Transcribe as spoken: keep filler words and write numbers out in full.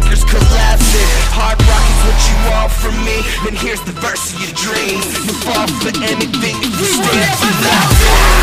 speakers collapsing. Hard rock is what you want from me, then here's the verse of your dreams. You fall for anything if you stand for nothing.